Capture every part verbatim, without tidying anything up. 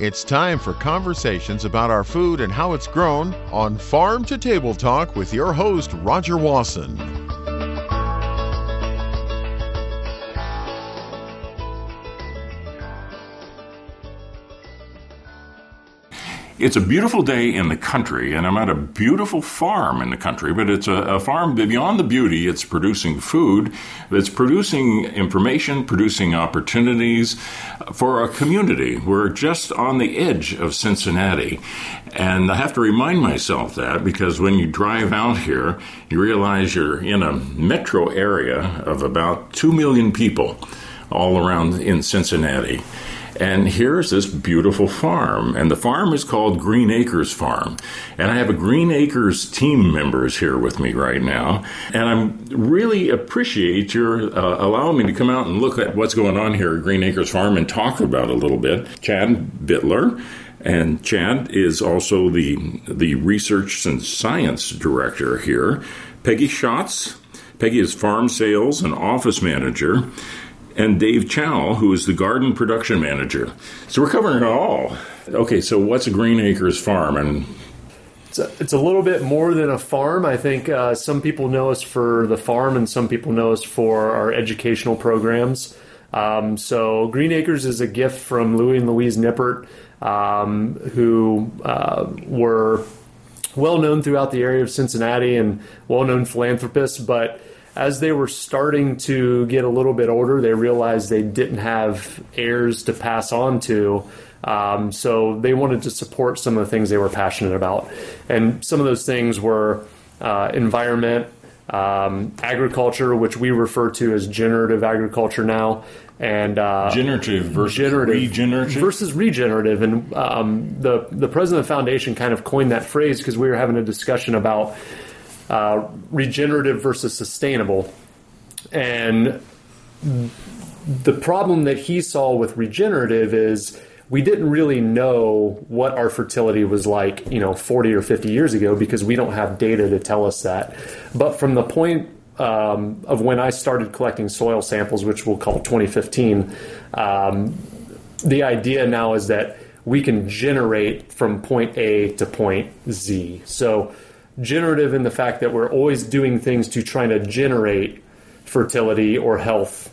It's time for conversations about our food and how it's grown on Farm to Table Talk with your host, Roger Wasson. It's a beautiful day in the country, and I'm at a beautiful farm in the country, but it's a, a farm beyond the beauty. It's producing food, it's producing information, producing opportunities for a community. We're just on the edge of Cincinnati, and I have to remind myself that because when you drive out here, you realize you're in a metro area of about two million people all around in Cincinnati. And here's this beautiful farm, and the farm is called Green Acres Farm. And I have a Green Acres team members here with me right now, and I really appreciate your uh, allowing me to come out and look at what's going on here at Green Acres Farm and talk about it a little bit. Chad Bittler, and Chad is also the the research and science director here. Peggy Schatz, Peggy is farm sales and office manager. And Dave Chow, who is the garden production manager. So we're covering it all. Okay, so what's a Green Acres Farm? And It's a, it's a little bit more than a farm. I think uh, some people know us for the farm and some people know us for our educational programs. Um, so Green Acres is a gift from Louis and Louise Nippert, um, who uh, were well-known throughout the area of Cincinnati and well-known philanthropists, but as they were starting to get a little bit older, they realized they didn't have heirs to pass on to. Um, so they wanted to support some of the things they were passionate about. And some of those things were uh, environment, um, agriculture, which we refer to as generative agriculture now. And uh, generative versus generative regenerative? Versus regenerative. And um, the, the president of the foundation kind of coined that phrase because we were having a discussion about Uh, regenerative versus sustainable. And the problem that he saw with regenerative is we didn't really know what our fertility was like, you know, forty or fifty years ago because we don't have data to tell us that. But from the point um, of when I started collecting soil samples, which we'll call twenty fifteen, um, the idea now is that we can generate from point A to point Z. So generative in the fact that we're always doing things to try to generate fertility or health,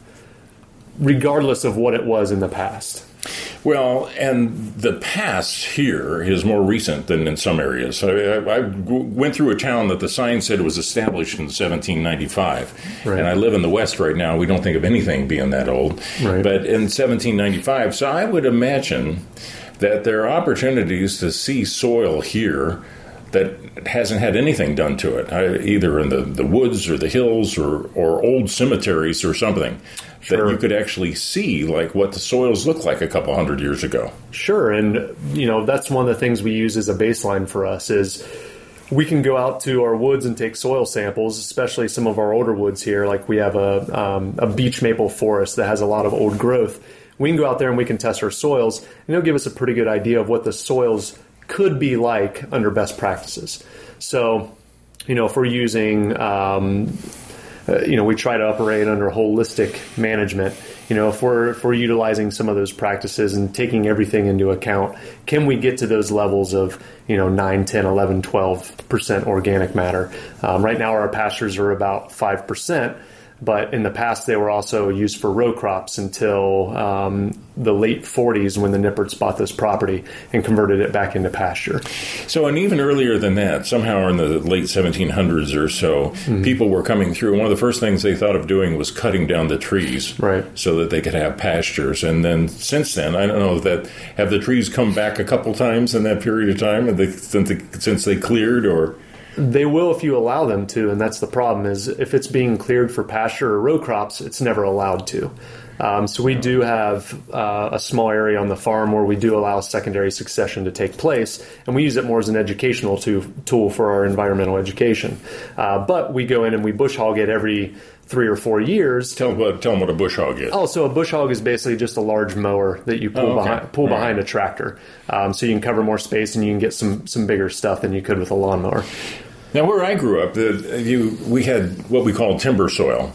regardless of what it was in the past. Well, and the past here is more recent than in some areas. I, I, I went through a town that the sign said was established in seventeen ninety-five. Right. And I live in the West right now. We don't think of anything being that old. Right. But in seventeen ninety-five, so I would imagine that there are opportunities to see soil here that hasn't had anything done to it, either in the, the woods or the hills or, or old cemeteries or something, sure, that you could actually see like what the soils looked like a couple hundred years ago. Sure, and you know that's one of the things we use as a baseline for us is we can go out to our woods and take soil samples, especially some of our older woods here. Like we have a, um, a beech maple forest that has a lot of old growth. We can go out there and we can test our soils, and it'll give us a pretty good idea of what the soils could be like under best practices. So, you know, if we're using, um, uh, you know, we try to operate under holistic management. You know, if we're if we're utilizing some of those practices and taking everything into account, can we get to those levels of, you know, nine, ten, eleven, twelve percent organic matter? Um, right now, our pastures are about five percent. But in the past, they were also used for row crops until um, the late forties when the Nipperts bought this property and converted it back into pasture. So, and even earlier than that, somehow in the late seventeen hundreds or so, mm-hmm. people were coming through. One of the first things they thought of doing was cutting down the trees, right, so that they could have pastures. And then since then, I don't know that have the trees come back a couple times in that period of time they, since, they, since they cleared or... They will if you allow them to, and that's the problem, is if it's being cleared for pasture or row crops, it's never allowed to. Um, so we do have uh, a small area on the farm where we do allow secondary succession to take place, and we use it more as an educational to, tool for our environmental education. Uh, but we go in and we bush hog it every three or four years. Tell, tell them what a bush hog is. Oh, so a bush hog is basically just a large mower that you pull, oh, okay. behind, pull behind right. a tractor. Um, so you can cover more space and you can get some, some bigger stuff than you could with a lawnmower. Now, where I grew up, the, you, we had what we called timber soil.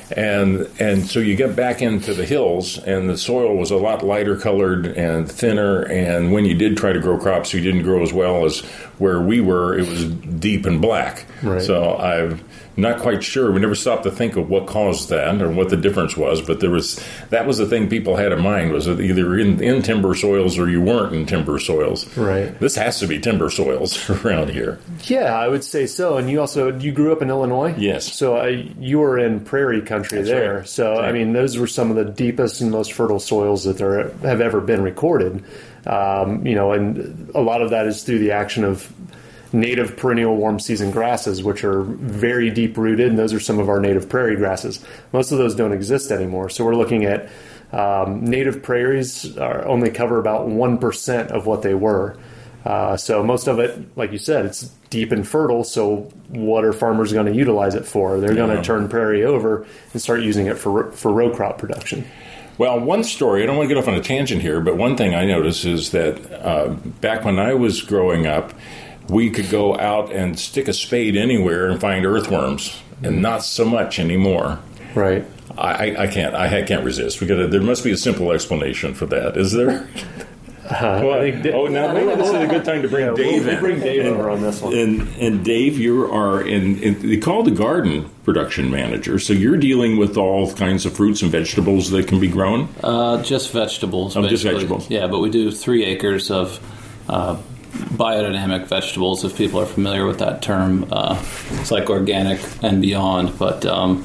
And and so you get back into the hills, and the soil was a lot lighter colored and thinner. And when you did try to grow crops, you didn't grow as well as where we were. It was deep and black. Right. So I'm not quite sure. We never stopped to think of what caused that or what the difference was. But there was that was the thing people had in mind, was that either in, in timber soils or you weren't in timber soils. Right. This has to be timber soils around here. Yeah, I would say so. And you also you grew up in Illinois. Yes. So uh, you were in prairie country That's there. right. So Right. I mean, those were some of the deepest and most fertile soils that there have ever been recorded. Um, you know, and a lot of that is through the action of native perennial warm season grasses, which are very deep rooted, and those are some of our native prairie grasses. Most of those don't exist anymore. So we're looking at um, native prairies are only cover about one percent of what they were. Uh, so most of it, like you said, it's deep and fertile. So what are farmers going to utilize it for? They're going to Yeah. turn prairie over and start using it for for row crop production. Well, one story, I don't want to get off on a tangent here, but one thing I noticed is that uh, back when I was growing up, we could go out and stick a spade anywhere and find earthworms, and not so much anymore. Right. I, I can't. I can't resist. We got. There must be a simple explanation for that. Is there? Uh, Well, I think oh, now maybe this is a good time to bring Yeah, Dave we'll, in. we'll bring Dave over on this one. And and Dave, you are in, in they call the garden production manager. So you're dealing with all kinds of fruits and vegetables that can be grown. Uh, just vegetables. Oh, just basically. vegetables. Yeah, but we do three acres of uh, biodynamic vegetables, if people are familiar with that term. Uh, it's like organic and beyond. But um,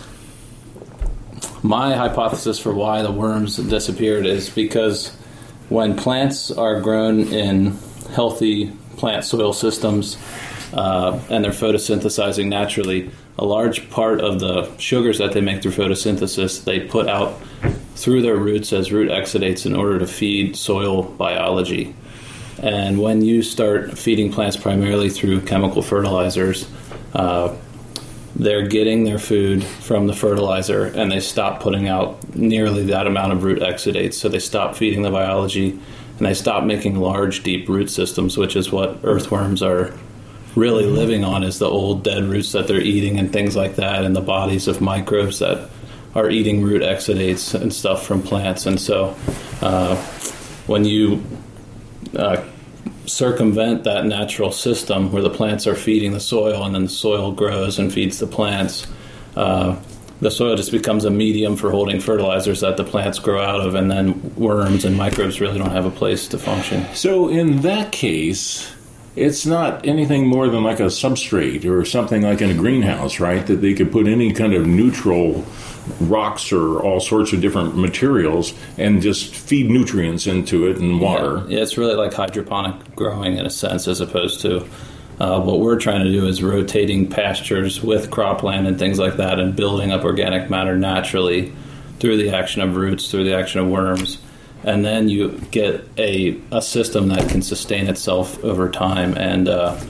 my hypothesis for why the worms disappeared is because when plants are grown in healthy plant soil systems uh, and they're photosynthesizing naturally, a large part of the sugars that they make through photosynthesis they put out through their roots as root exudates in order to feed soil biology. And when you start feeding plants primarily through chemical fertilizers, uh, they're getting their food from the fertilizer and they stop putting out nearly that amount of root exudates. So they stop feeding the biology and they stop making large, deep root systems, which is what earthworms are really living on, is the old dead roots that they're eating and things like that, and the bodies of microbes that are eating root exudates and stuff from plants. And so uh, when you uh, circumvent that natural system where the plants are feeding the soil and then the soil grows and feeds the plants, uh, the soil just becomes a medium for holding fertilizers that the plants grow out of, and then worms and microbes really don't have a place to function. So in that case, it's not anything more than like a substrate or something like in a greenhouse, right? That they could put any kind of neutral rocks or all sorts of different materials and just feed nutrients into it and water. Yeah, yeah, it's really like hydroponic growing in a sense, as opposed to uh, what we're trying to do is rotating pastures with cropland and things like that and building up organic matter naturally through the action of roots, through the action of worms. And then you get a, a system that can sustain itself over time, and uh,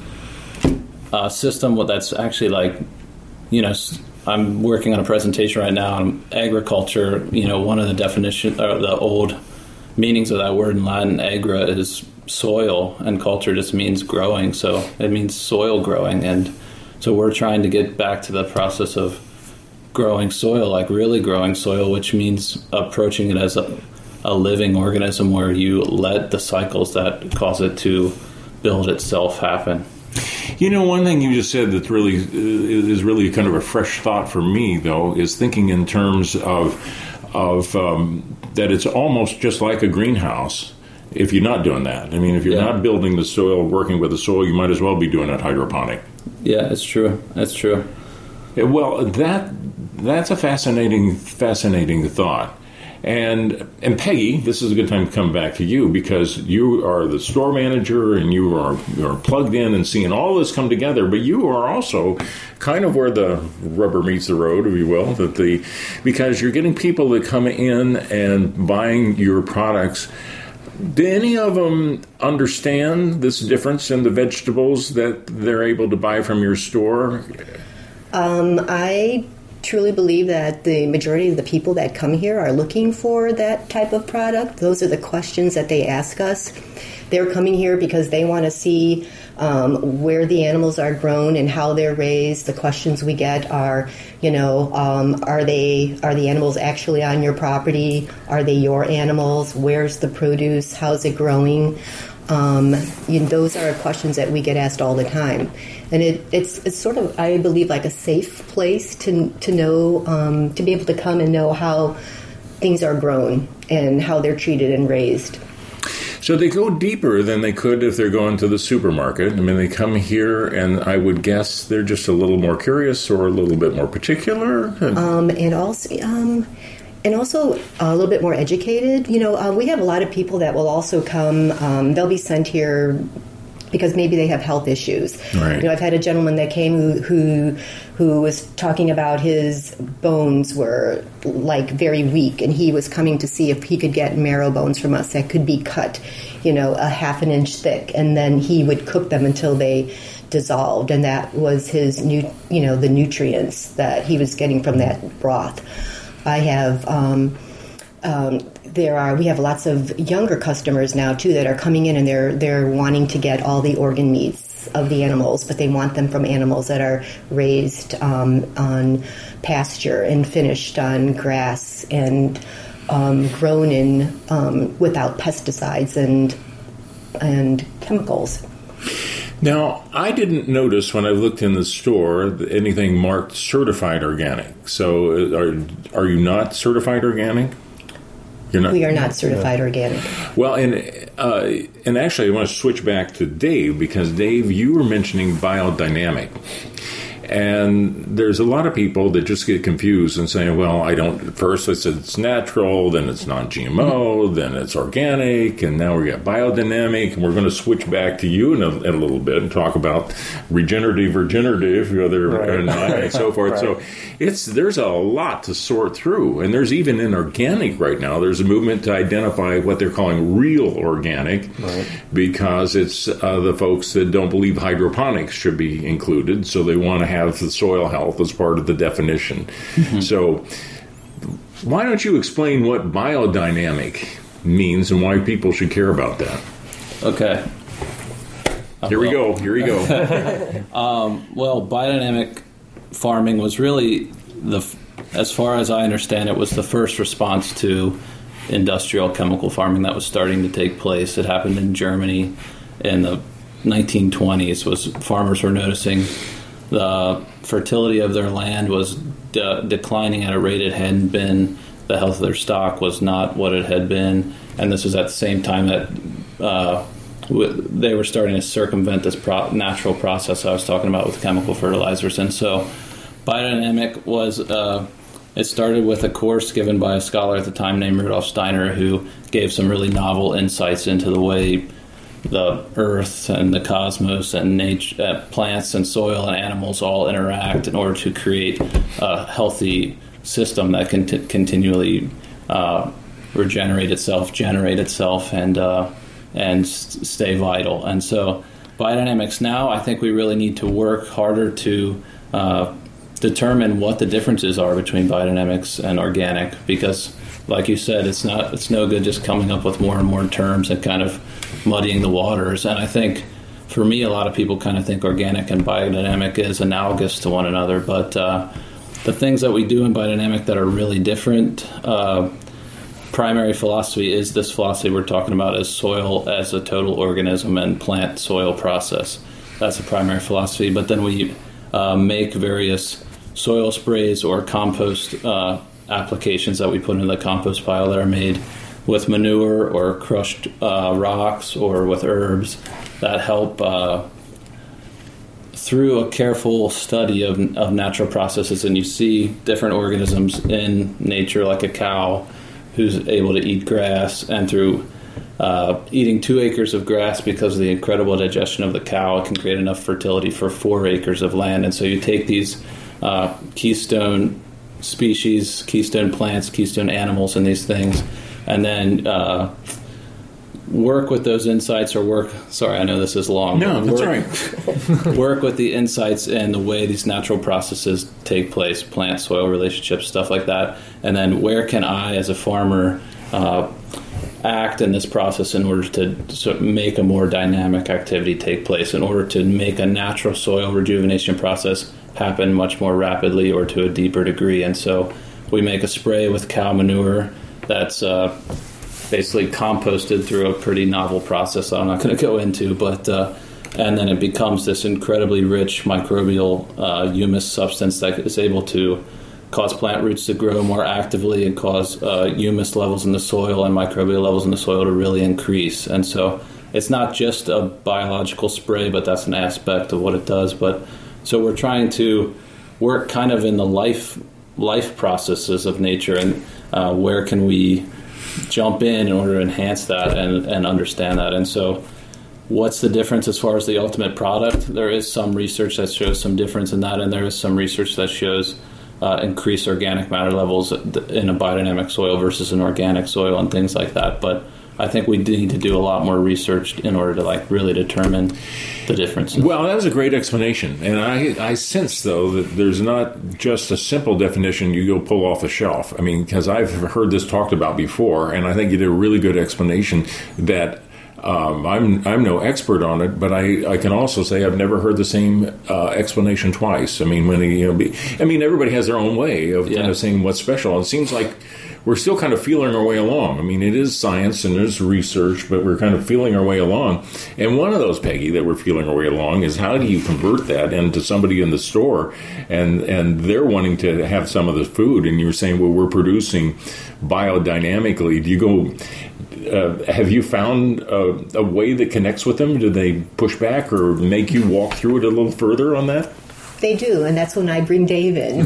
a system that's actually like, you know, I'm working on a presentation right now on agriculture. You know, one of the definition, or the old meanings of that word in Latin, agra, is soil, and culture just means growing. So it means soil growing, and so we're trying to get back to the process of growing soil, like really growing soil, which means approaching it as a a living organism where you let the cycles that cause it to build itself happen. You know, one thing you just said that really is really kind of a fresh thought for me, though, is thinking in terms of of um, that it's almost just like a greenhouse if you're not doing that. I mean, if you're Yeah. not building the soil, working with the soil, you might as well be doing it hydroponic. Yeah, it's true. It's true. Yeah, well, that that's a fascinating, fascinating thought. And and Peggy, this is a good time to come back to you, because you are the store manager and you are you're plugged in and seeing all this come together. But you are also kind of where the rubber meets the road, if you will, that the because you're getting people that come in and buying your products. Do any of them understand this difference in the vegetables that they're able to buy from your store? Um, I truly believe that the majority of the people that come here are looking for that type of product. Those are the questions that they ask us. They're coming here because they want to see um, where the animals are grown and how they're raised. The questions we get are, you know, um, are they are the animals actually on your property? Are they your animals? Where's the produce? How's it growing? Um, you know, those are questions that we get asked all the time, and it, it's it's sort of, I believe, like a safe place to to know um, to be able to come and know how things are grown and how they're treated and raised. So they go deeper than they could if they're going to the supermarket. I mean, they come here, and I would guess they're just a little more curious or a little bit more particular. Um, and also. Um, And also a little bit more educated. You know, uh, we have a lot of people that will also come. Um, they'll be sent here because maybe they have health issues. Right. You know, I've had a gentleman that came who, who who was talking about his bones were like very weak, and he was coming to see if he could get marrow bones from us that could be cut, you know, a half an inch thick, and then he would cook them until they dissolved, and that was his new, you know, the nutrients that he was getting from that broth. I have, um, um, there are, we have lots of younger customers now too that are coming in, and they're they're wanting to get all the organ meats of the animals, but they want them from animals that are raised um, on pasture and finished on grass and um, grown in um, without pesticides and and chemicals. Now, I didn't notice when I looked in the store anything marked certified organic. So are are you not certified organic? You're not. We are not certified organic. Well, and uh, and actually I want to switch back to Dave, because Dave, you were mentioning biodynamic. And there's a lot of people that just get confused and saying, well, I don't, first I said it's natural, then it's non-G M O, then it's organic, and now we got biodynamic, and we're going to switch back to you in a, in a little bit and talk about regenerative, regenerative, whether right. or not, and so forth. Right. So it's there's a lot to sort through. And there's even in organic right now, there's a movement to identify what they're calling real organic, right. because it's uh, the folks that don't believe hydroponics should be included, so they want to have have the soil health as part of the definition. Mm-hmm. So why don't you explain what biodynamic means and why people should care about that? Okay. Here we go. Here we go. um, well, biodynamic farming was really, the, as far as I understand it, was the first response to industrial chemical farming that was starting to take place. It happened in Germany in the nineteen twenties. Was farmers were noticing the fertility of their land was de- declining at a rate it hadn't been. The health of their stock was not what it had been. And this was at the same time that uh, w- they were starting to circumvent this pro- natural process I was talking about with chemical fertilizers. And so biodynamic was, uh, it started with a course given by a scholar at the time named Rudolf Steiner, who gave some really novel insights into the way the earth and the cosmos and nature, uh, plants and soil and animals all interact in order to create a healthy system that can t- continually uh, regenerate itself, generate itself, and uh, and s- stay vital. And so biodynamics now, I think we really need to work harder to uh, determine what the differences are between biodynamics and organic, because like you said, it's not it's no good just coming up with more and more terms and kind of muddying the waters. And I think, for me, a lot of people kind of think organic and biodynamic is analogous to one another. But uh, the things that we do in biodynamic that are really different, uh, primary philosophy is this philosophy we're talking about as soil as a total organism and plant soil process. That's a primary philosophy. But then we uh, make various soil sprays or compost uh, applications that we put into the compost pile that are made with manure or crushed uh, rocks or with herbs that help uh, through a careful study of, of natural processes. And you see different organisms in nature, like a cow who's able to eat grass, and through uh, eating two acres of grass, because of the incredible digestion of the cow, it can create enough fertility for four acres of land. And so you take these uh, keystone species, keystone plants, keystone animals, and these things, and then uh, work with those insights, or work, sorry, I know this is long. No, that's work, right. work with the insights and the way these natural processes take place, plant-soil relationships, stuff like that. And then where can I, as a farmer, uh, act in this process in order to sort of make a more dynamic activity take place, in order to make a natural soil rejuvenation process happen much more rapidly or to a deeper degree. And so we make a spray with cow manure that's uh, basically composted through a pretty novel process I'm not going to go into, but uh, and then it becomes this incredibly rich microbial uh, humus substance that is able to cause plant roots to grow more actively and cause uh, humus levels in the soil and microbial levels in the soil to really increase. And so it's not just a biological spray, but that's an aspect of what it does. But so we're trying to work kind of in the life life processes of nature, and uh, where can we jump in in order to enhance that and, and understand that. And so what's the difference as far as the ultimate product? There is some research that shows some difference in that, and there is some research that shows uh, increased organic matter levels in a biodynamic soil versus an organic soil and things like that. But I think we need to do a lot more research in order to like really determine the differences. Well, that was a great explanation. And I, I sense, though, that there's not just a simple definition you go pull off the shelf. I mean, because I've heard this talked about before, and I think you did a really good explanation that um, I'm I'm no expert on it, but I, I can also say I've never heard the same uh, explanation twice. I mean, when you know, be, I mean, everybody has their own way of yeah. kind of saying what's special. And it seems like we're still kind of feeling our way along. I mean, it is science and there's research, but we're kind of feeling our way along. And one of those, Peggy, that we're feeling our way along is how do you convert that into somebody in the store and, and they're wanting to have some of the food. And you're saying, well, we're producing biodynamically. Do you go, uh, have you found a, a way that connects with them? Do they push back or make you walk through it a little further on that? They do, and that's when I bring Dave in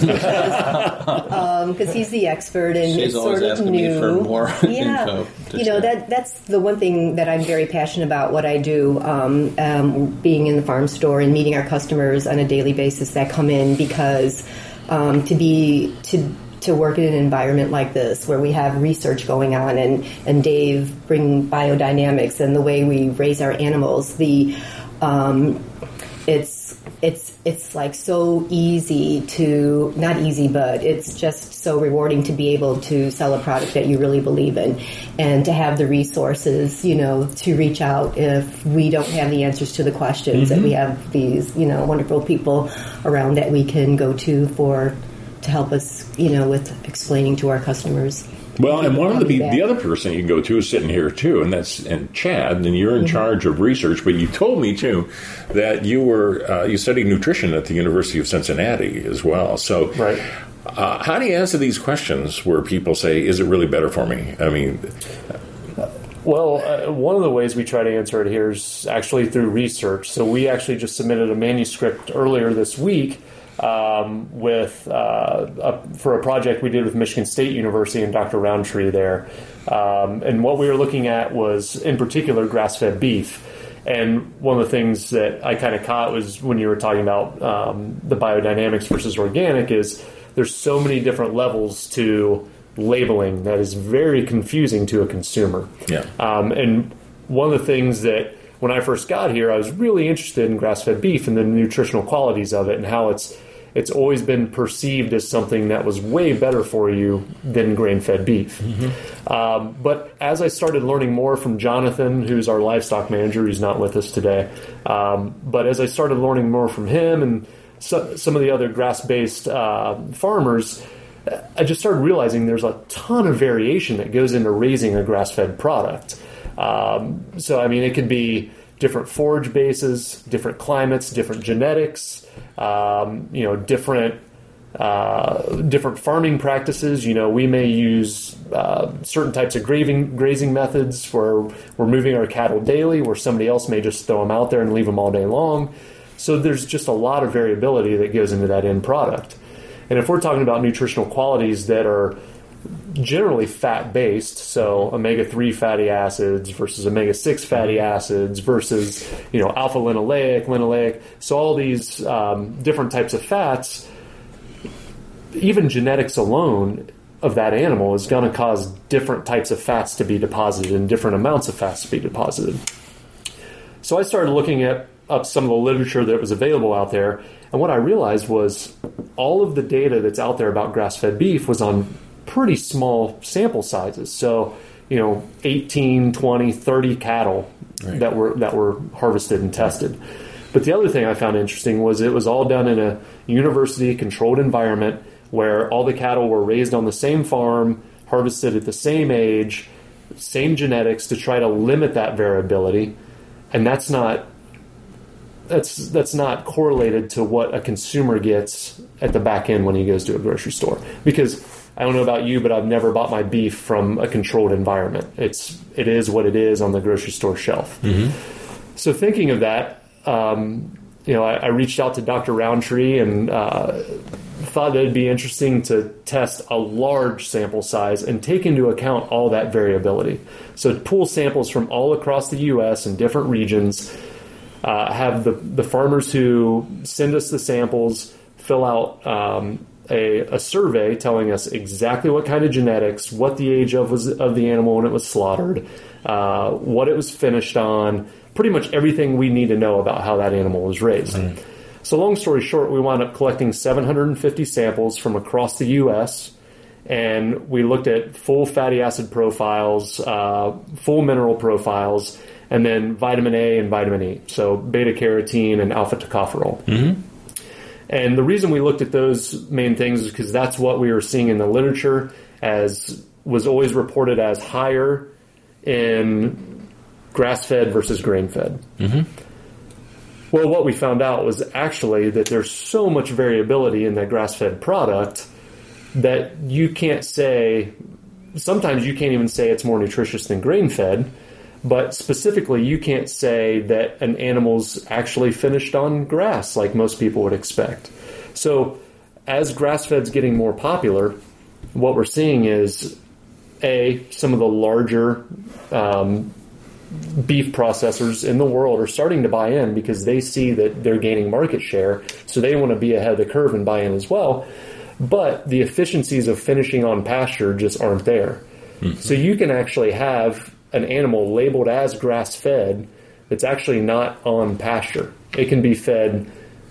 because um, he's the expert and She's it's always sort of asking new. me for more yeah. info. You know, that that's the one thing that I'm very passionate about. What I do, um, um, being in the farm store and meeting our customers on a daily basis that come in, because um, to be to. to work in an environment like this where we have research going on and, and Dave bring biodynamics and the way we raise our animals, the um, it's it's it's like so easy to, not easy, but it's just so rewarding to be able to sell a product that you really believe in and to have the resources, you know, to reach out if we don't have the answers to the questions, mm-hmm. that we have these, you know, wonderful people around that we can go to for to help us, you know, with explaining to our customers. Well, and one of the the other person you can go to is sitting here too, and that's and Chad, and you're in mm-hmm. charge of research. But you told me too that you were uh, you studied nutrition at the University of Cincinnati as well. So, right. uh, how do you answer these questions where people say, "Is it really better for me?" I mean. Well, uh, one of the ways we try to answer it here is actually through research. So we actually just submitted a manuscript earlier this week um, with uh, a, for a project we did with Michigan State University and Doctor Roundtree there. Um, and what we were looking at was, in particular, grass-fed beef. And one of the things that I kind of caught was when you were talking about um, the biodynamics versus organic is there's so many different levels to labeling that is very confusing to a consumer. Yeah. Um, and one of the things that when I first got here, I was really interested in grass-fed beef and the nutritional qualities of it and how it's it's always been perceived as something that was way better for you than grain-fed beef. Mm-hmm. Um, but as I started learning more from Jonathan, who's our livestock manager, he's not with us today, um, but as I started learning more from him and so, some of the other grass-based uh, farmers, I just started realizing there's a ton of variation that goes into raising a grass-fed product. Um, so, I mean, it could be different forage bases, different climates, different genetics, um, you know, different uh, different farming practices. You know, we may use uh, certain types of grazing, grazing methods where we're moving our cattle daily, where somebody else may just throw them out there and leave them all day long. So there's just a lot of variability that goes into that end product. And if we're talking about nutritional qualities that are generally fat-based, so omega three fatty acids versus omega six fatty acids versus, you know, alpha-linoleic, linoleic, so all these um, different types of fats, even genetics alone of that animal is going to cause different types of fats to be deposited and different amounts of fats to be deposited. So I started looking at up some of the literature that was available out there, and what I realized was all of the data that's out there about grass-fed beef was on pretty small sample sizes. So, you know, eighteen, twenty, thirty cattle right. that were that were harvested and tested. But the other thing I found interesting was it was all done in a university-controlled environment where all the cattle were raised on the same farm, harvested at the same age, same genetics to try to limit that variability. And that's not that's that's not correlated to what a consumer gets at the back end when he goes to a grocery store. Because I don't know about you, but I've never bought my beef from a controlled environment. It's it is what it is on the grocery store shelf. Mm-hmm. So thinking of that, um, you know, I, I reached out to Doctor Roundtree and uh, thought that it'd be interesting to test a large sample size and take into account all that variability. So pull samples from all across the U S and different regions, uh, have the, the farmers who send us the samples fill out um, a, a survey telling us exactly what kind of genetics, what the age of was of the animal when it was slaughtered, uh, what it was finished on, pretty much everything we need to know about how that animal was raised. Mm. So long story short, we wound up collecting seven hundred fifty samples from across the U S, and we looked at full fatty acid profiles, uh, full mineral profiles, and then vitamin A and vitamin E, so beta-carotene and alpha-tocopherol. Mm-hmm. And the reason we looked at those main things is because that's what we were seeing in the literature as was always reported as higher in grass-fed versus grain-fed. Mm-hmm. Well, what we found out was actually that there's so much variability in that grass-fed product that you can't say, sometimes you can't even say it's more nutritious than grain-fed, but specifically you can't say that an animal's actually finished on grass like most people would expect. So as grass-fed's getting more popular, what we're seeing is, A, some of the larger um, beef processors in the world are starting to buy in because they see that they're gaining market share, so they want to be ahead of the curve and buy in as well. But the efficiencies of finishing on pasture just aren't there. Mm-hmm. So you can actually have an animal labeled as grass-fed that's actually not on pasture. It can be fed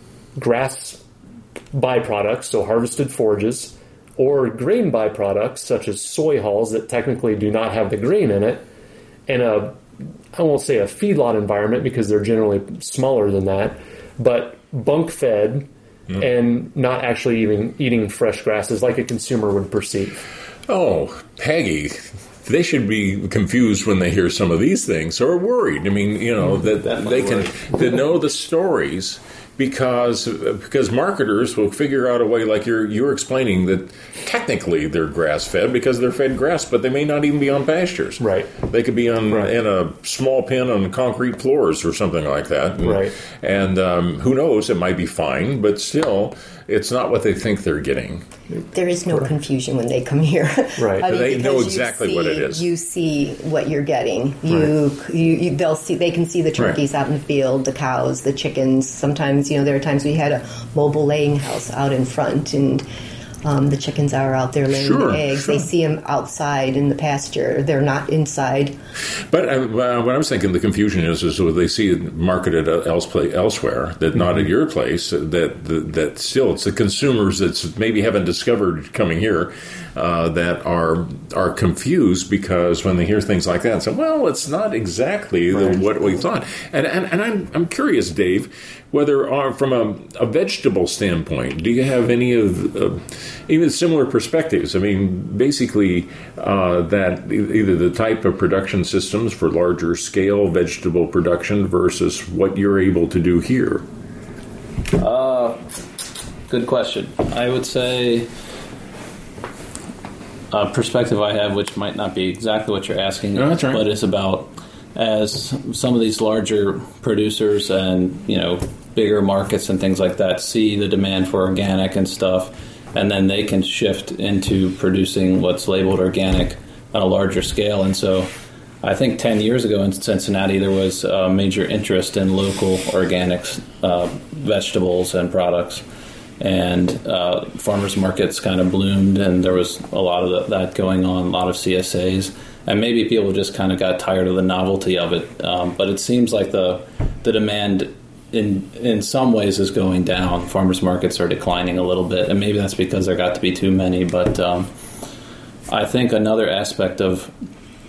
grass byproducts, so harvested forages, or grain byproducts such as soy hulls that technically do not have the grain in it, and a I won't say a feedlot environment because they're generally smaller than that, but bunk fed mm. and not actually even eating fresh grasses like a consumer would perceive. Oh, Peggy, they should be confused when they hear some of these things or worried. I mean, you know, that, that they can to know the stories. Because because marketers will figure out a way, like you're you're explaining, that technically they're grass-fed because they're fed grass, but they may not even be on pastures. Right. They could be on right. in a small pen on concrete floors or something like that. And, right. And um, who knows? It might be fine, but still, it's not what they think they're getting. There is no confusion when they come here. Right. I mean, they know exactly see, what it is. You see what you're getting. You, right. you, you, they'll see. They can see the turkeys right. out in the field, the cows, the chickens. Sometimes, you know, there are times we had a mobile laying house out in front, and um, the chickens are out there laying sure, the eggs. Sure. They see them outside in the pasture. They're not inside. But uh, what I was thinking, the confusion is, is when they see it marketed else, elsewhere, that not mm-hmm. at your place, that, that that still it's the consumers that maybe haven't discovered coming here uh, that are are confused because when they hear things like that, say, well, it's not exactly right. the, what we thought. And and, and I'm I'm curious, Dave, whether uh, from a, a vegetable standpoint, do you have any of uh, even similar perspectives? I mean, basically, uh, that either the type of production systems for larger scale vegetable production versus what you're able to do here. Uh, good question. I would say a perspective I have, which might not be exactly what you're asking, no, that's right. but it's about as some of these larger producers and, you know, bigger markets and things like that see the demand for organic and stuff, and then they can shift into producing what's labeled organic on a larger scale. And so I think ten years ago in Cincinnati, there was a major interest in local organic uh, vegetables and products. And uh, farmers markets kind of bloomed, and there was a lot of that going on, a lot of C S As. And maybe people just kind of got tired of the novelty of it. Um, but it seems like the the demand in in some ways is going down. Farmers markets are declining a little bit, and maybe that's because there got to be too many. But um, I think another aspect of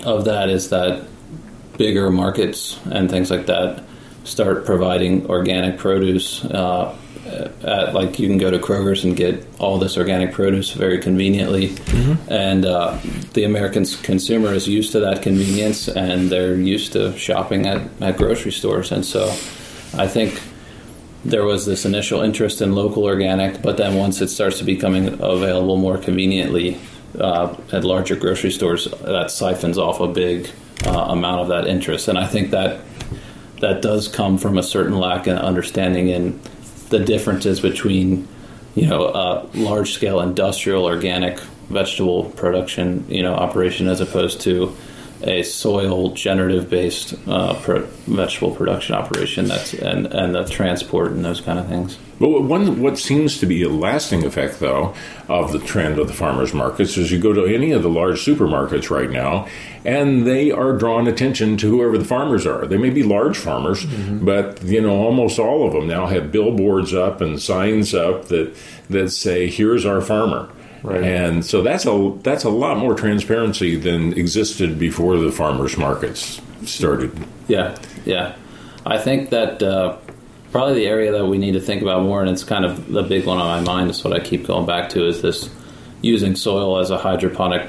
of that is that bigger markets and things like that start providing organic produce. Uh, at, like you can go to Kroger's and get all this organic produce very conveniently. Mm-hmm. And uh, the American consumer is used to that convenience, and they're used to shopping at, at grocery stores. And so I think there was this initial interest in local organic, but then once it starts to becoming available more conveniently uh, at larger grocery stores, that siphons off a big uh, amount of that interest. And I think that that does come from a certain lack of understanding in the differences between, you know, uh, large-scale industrial organic vegetable production, you know, operation as opposed to a soil generative-based uh, pro- vegetable production operation. That's and, and the transport and those kind of things. Well, one what seems to be a lasting effect, though, of the trend of the farmers' markets is you go to any of the large supermarkets right now, and they are drawing attention to whoever the farmers are. They may be large farmers, mm-hmm. but you know, almost all of them now have billboards up and signs up that that say, "Here's our farmer." Right. And so that's a that's a lot more transparency than existed before the farmers' markets started. Yeah, yeah. I think that uh, probably the area that we need to think about more, and it's kind of the big one on my mind, is what I keep going back to, is this using soil as a hydroponic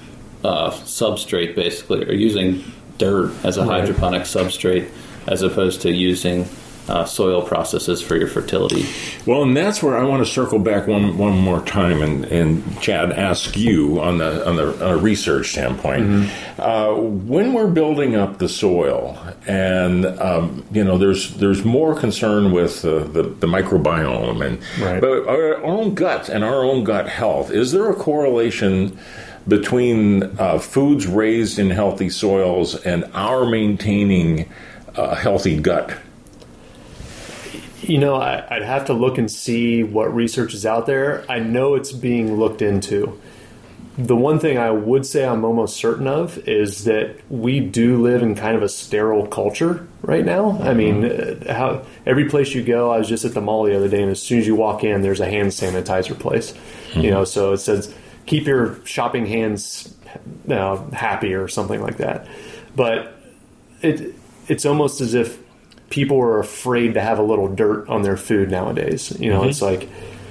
uh, substrate, basically, or using dirt as a right. hydroponic substrate as opposed to using Uh, soil processes for your fertility. Well, and that's where I want to circle back one one more time and, and Chad, ask you on the on the uh, research standpoint. Mm-hmm. Uh, when we're building up the soil, and um, you know, there's there's more concern with uh, the the microbiome and right. but our own gut and our own gut health. Is there a correlation between uh, foods raised in healthy soils and our maintaining a healthy gut? You know, I, I'd have to look and see what research is out there. I know it's being looked into. The one thing I would say I'm almost certain of is that we do live in kind of a sterile culture right now. I mean, how every place you go, I was just at the mall the other day, and as soon as you walk in, there's a hand sanitizer place. Mm-hmm. You know, so it says, keep your shopping hands uh, happy or something like that. But it it's almost as if people are afraid to have a little dirt on their food nowadays. You know, mm-hmm. It's like,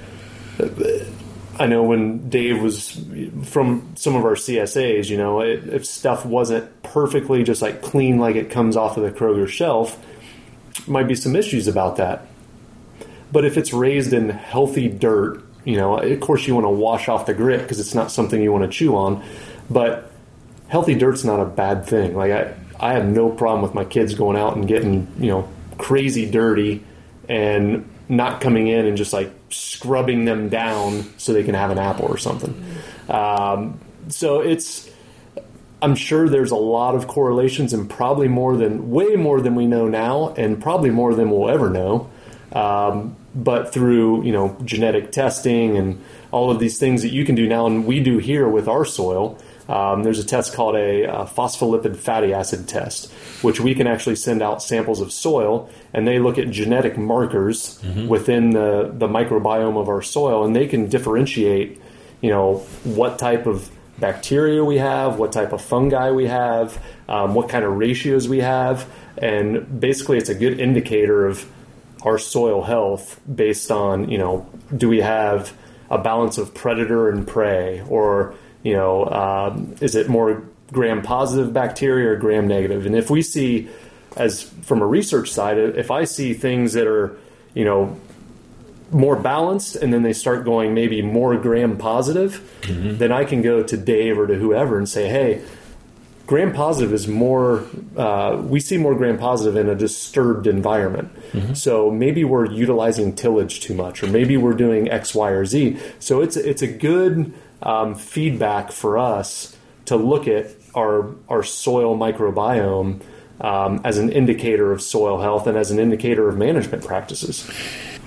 I know when Dave was from some of our C S As, you know, it, if stuff wasn't perfectly just like clean, like it comes off of the Kroger shelf, might be some issues about that. But if it's raised in healthy dirt, you know, of course you want to wash off the grit because it's not something you want to chew on, but healthy dirt's not a bad thing. Like I, I have no problem with my kids going out and getting, you know, crazy dirty and not coming in and just like scrubbing them down so they can have an apple or something. Um, so it's, I'm sure there's a lot of correlations, and probably more than, way more than we know now, and probably more than we'll ever know. Um, but through, you know, genetic testing and all of these things that you can do now, and we do here with our soil. Um, there's a test called a uh, phospholipid fatty acid test, which we can actually send out samples of soil, and they look at genetic markers mm-hmm. within the, the microbiome of our soil, and they can differentiate, you know, what type of bacteria we have, what type of fungi we have, um, what kind of ratios we have, and basically it's a good indicator of our soil health based on, you know, do we have a balance of predator and prey, or You know, um, is it more gram-positive bacteria or gram-negative? And if we see, as from a research side, if I see things that are, you know, more balanced, and then they start going maybe more gram-positive, mm-hmm. then I can go to Dave or to whoever and say, hey, gram-positive is more, uh, we see more gram-positive in a disturbed environment. Mm-hmm. So maybe we're utilizing tillage too much, or maybe we're doing X, Y, or Z. So it's it's a good Um, feedback for us to look at our our soil microbiome um, as an indicator of soil health and as an indicator of management practices.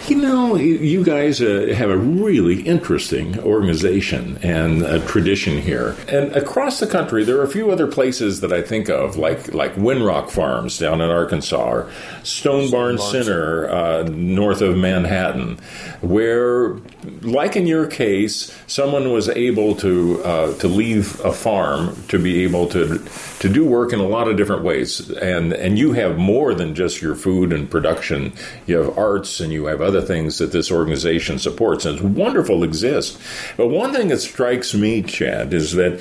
You know, you guys uh, have a really interesting organization and a tradition here. And across the country, there are a few other places that I think of, like like Winrock Farms down in Arkansas, or Stone Barn Center uh, north of Manhattan, where, like in your case, someone was able to uh, to leave a farm to be able to to do work in a lot of different ways. And and you have more than just your food and production. You have arts and you have other things that this organization supports, and it's wonderful to exist. But one thing that strikes me, Chad, is that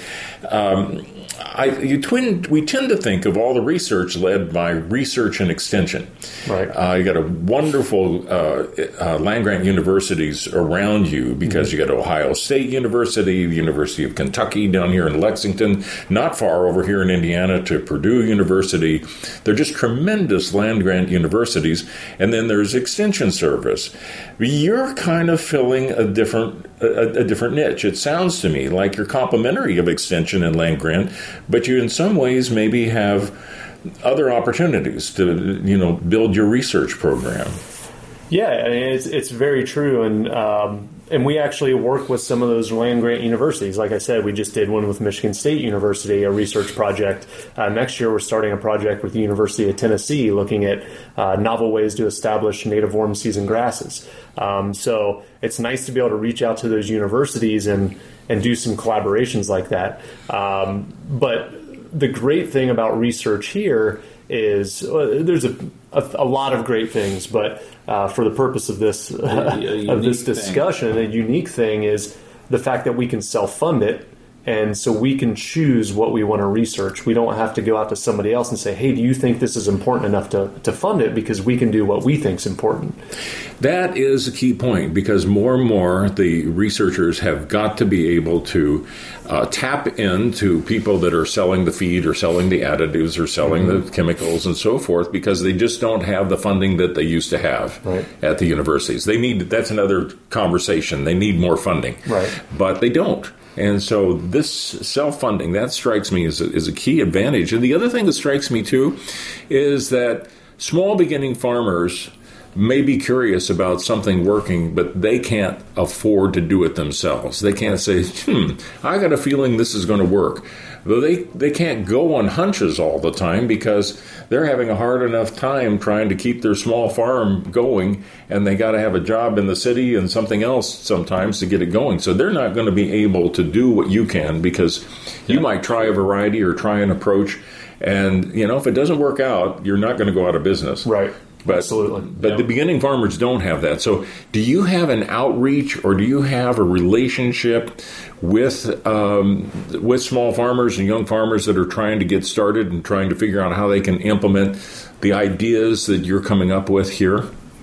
um, I, you twin, we tend to think of all the research led by research and extension. Right. Uh, you got a wonderful uh, uh, land-grant universities around you, because mm-hmm. you got Ohio State University, the University of Kentucky down here in Lexington, not far over here in Indiana to Purdue University. They're just tremendous land-grant universities. And then there's Extension Service. You're kind of filling a different a, a different niche. It sounds to me like you're complementary of extension and land-grant, but you in some ways maybe have other opportunities to, you know, build your research program. Yeah, I mean, it's it's very true, and um, and we actually work with some of those land grant universities. Like I said, we just did one with Michigan State University, a research project. Uh, next year, we're starting a project with the University of Tennessee, looking at uh, novel ways to establish native warm season grasses. Um, so it's nice to be able to reach out to those universities and and do some collaborations like that. Um, but the great thing about research here is uh, there's a, a, a lot of great things, but uh, for the purpose of this uh, of this discussion, thing. a unique thing is the fact that we can self-fund it, and so we can choose what we want to research. We don't have to go out to somebody else and say, hey, do you think this is important enough to, to fund it? Because we can do what we think is important. That is a key point, because more and more the researchers have got to be able to uh, tap into people that are selling the feed or selling the additives or selling mm-hmm. the chemicals and so forth, because they just don't have the funding that they used to have right. at the universities. They need, that's another conversation. They need more funding, right. but they don't. And so this self-funding, that strikes me as a, as a key advantage. And the other thing that strikes me, too, is that small beginning farmers may be curious about something working, but they can't afford to do it themselves. They can't say, hmm, I got a feeling this is going to work. Though they, they can't go on hunches all the time, because they're having a hard enough time trying to keep their small farm going, and they got to have a job in the city and something else sometimes to get it going. So they're not going to be able to do what you can, because yeah. you might try a variety or try an approach, and you know, if it doesn't work out, you're not going to go out of business. Right. But, Absolutely. But yep. the beginning farmers don't have that. So do you have an outreach, or do you have a relationship with um, with small farmers and young farmers that are trying to get started and trying to figure out how they can implement the ideas that you're coming up with here?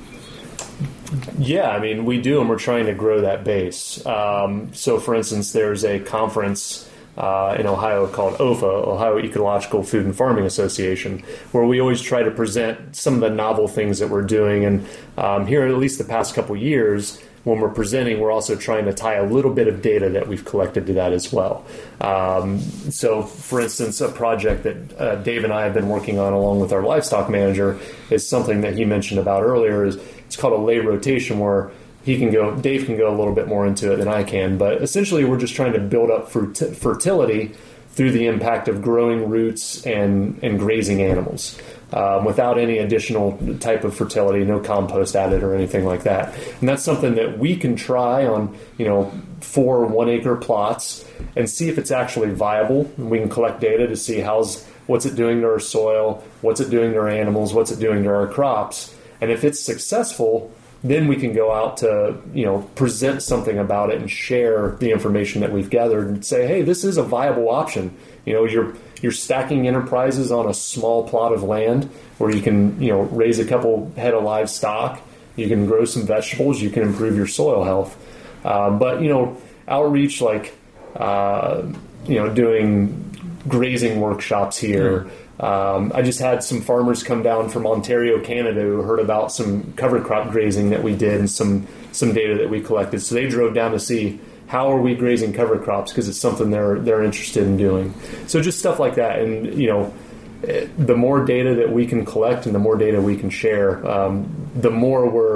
Yeah, I mean, we do, and we're trying to grow that base. Um, so, for instance, there's a conference Uh, in Ohio called O F A, Ohio Ecological Food and Farming Association, where we always try to present some of the novel things that we're doing. And um, here, at least the past couple years, when we're presenting, we're also trying to tie a little bit of data that we've collected to that as well. Um, so, for instance, a project that uh, Dave and I have been working on along with our livestock manager is something that he mentioned about earlier. Is it's called a lay rotation, where He can go. Dave can go a little bit more into it than I can, but essentially we're just trying to build up ferti- fertility through the impact of growing roots and, and grazing animals, um, without any additional type of fertility, no compost added or anything like that. And that's something that we can try on, you know, four one acre plots and see if it's actually viable. We can collect data to see how's what's it doing to our soil, what's it doing to our animals, what's it doing to our crops, and if it's successful, then we can go out to, you know, present something about it and share the information that we've gathered and say, hey, this is a viable option. You know, you're you're stacking enterprises on a small plot of land where you can, you know, raise a couple head of livestock, you can grow some vegetables, you can improve your soil health. Um, but, you know, outreach like, uh, you know, doing grazing workshops here. Mm. Um, I just had some farmers come down from Ontario, Canada, who heard about some cover crop grazing that we did and some, some data that we collected. So they drove down to see how are we grazing cover crops, because it's something they're they're interested in doing. So just stuff like that. And, you know, the more data that we can collect and the more data we can share, um, the more we're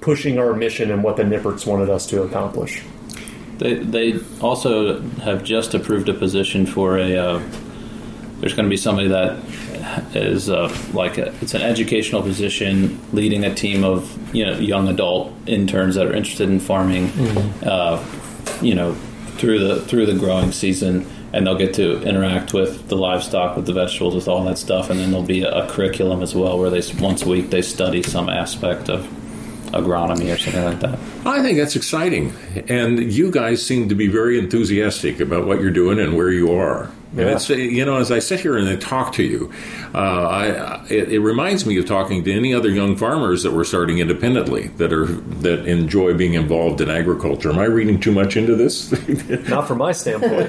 pushing our mission and what the Nipperts wanted us to accomplish. They they also have just approved a position for a. Uh, there's going to be somebody that is uh, like a, it's an educational position, leading a team of you know young adult interns that are interested in farming. Mm-hmm. Uh, you know, through the through the growing season, and they'll get to interact with the livestock, with the vegetables, with all that stuff, and then there'll be a, a curriculum as well where they once a week they study some aspect of agronomy or something like that. I think that's exciting, and you guys seem to be very enthusiastic about what you're doing and where you are. Yeah. And it's, you know, as I sit here and I talk to you, uh, I, it, it reminds me of talking to any other young farmers that were starting independently that are that enjoy being involved in agriculture. Am I reading too much into this? Not from my standpoint.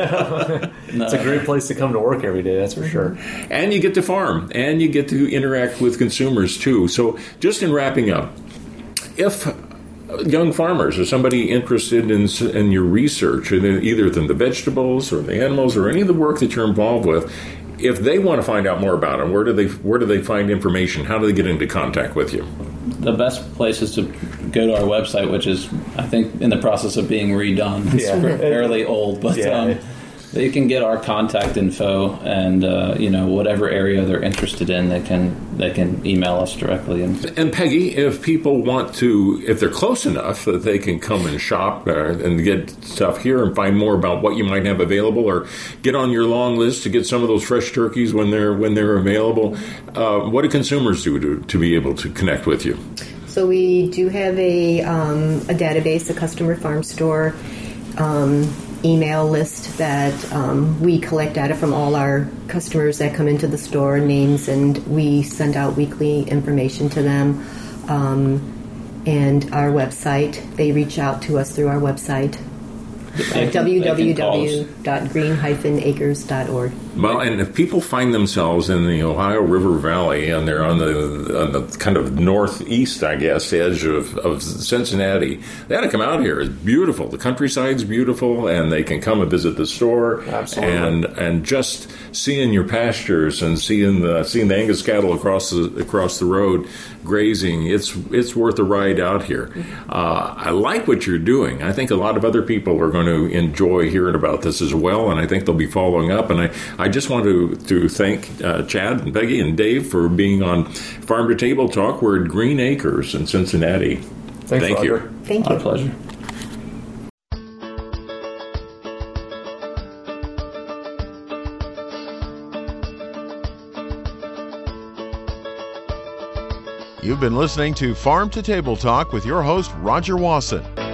No. It's a great place to come to work every day, that's for sure. And you get to farm, and you get to interact with consumers too. So, just in wrapping up, if young farmers or somebody interested in in your research, either than the vegetables or the animals or any of the work that you're involved with, if they want to find out more about them, where do they where do they find information? How do they get into contact with you? The best place is to go to our website, which is, I think, in the process of being redone. It's yeah. fairly old, but yeah. um, they can get our contact info, and uh, you know whatever area they're interested in, they can they can email us directly. And, and Peggy, if people want to, if they're close enough that they can come and shop uh, and get stuff here and find more about what you might have available, or get on your long list to get some of those fresh turkeys when they're when they're available, uh, what do consumers do to, to be able to connect with you? So we do have a um, a database, a customer farm store Um, email list that um, we collect data from all our customers that come into the store, names, and we send out weekly information to them. Um, and our website, they reach out to us through our website, uh, w w w dot green dash acres dot org. Well, and if people find themselves in the Ohio River Valley and they're on the, on the kind of northeast, I guess, edge of, of Cincinnati, they ought to come out here. It's beautiful. The countryside's beautiful, and they can come and visit the store. Absolutely. And and just seeing your pastures and seeing the seeing the Angus cattle across the across the road grazing, it's it's worth a ride out here. Uh, I like what you're doing. I think a lot of other people are going to enjoy hearing about this as well, and I think they'll be following up. And I, I just want to, to thank uh, Chad and Peggy and Dave for being on Farm to Table Talk. We're at Green Acres in Cincinnati. Thanks, Thank Roger. you. Thank you. Our pleasure. You've been listening to Farm to Table Talk with your host, Roger Wasson.